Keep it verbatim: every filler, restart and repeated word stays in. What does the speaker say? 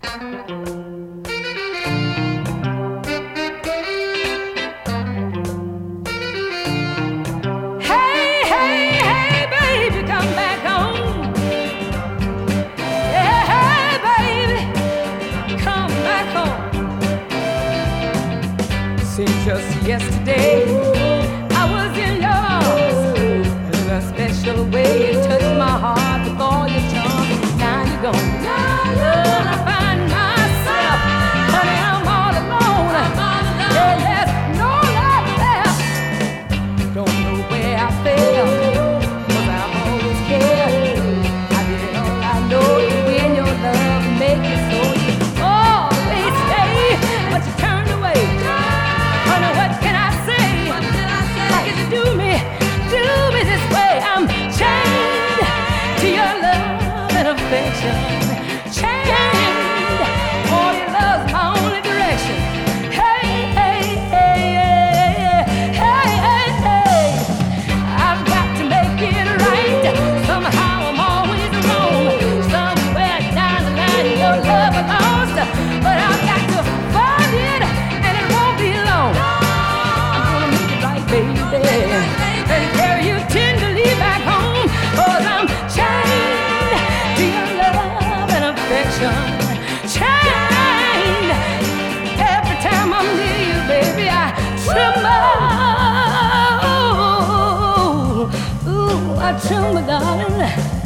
Just yesterday, I was in your arms. In a special way, you touched my heart with all your charms. Now you're gone. Now I find myself, honey, I'm all alone. Yeah, there's no love left. Don't know where I fell, 'cause I've always cared. I did all I know to win your love and make it so. You always stay, but you turned away. What can I say? How can you do me, do me this way? I'm chained to your love and affection. Chained, all your love's my only direction. Hey, hey, hey, hey, hey, hey, hey. I've got to make it right. Somehow I'm always wrong. Somewhere down the line your love is lost. But I've got to find it, and it won't be long. Baby, and carry you tenderly back home, 'cause I'm chained to your love and affection. Chained. Every time I'm near you, baby, I tremble. Ooh, I tremble, darling.